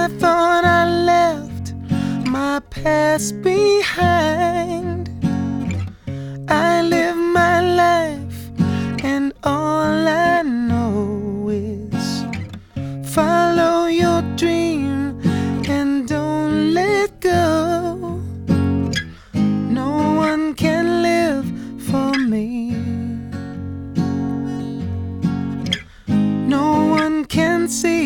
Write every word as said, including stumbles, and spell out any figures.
I thought I left my past behind. I live my life, and all I know is follow your dream and don't let go. No one can live for me. No one can see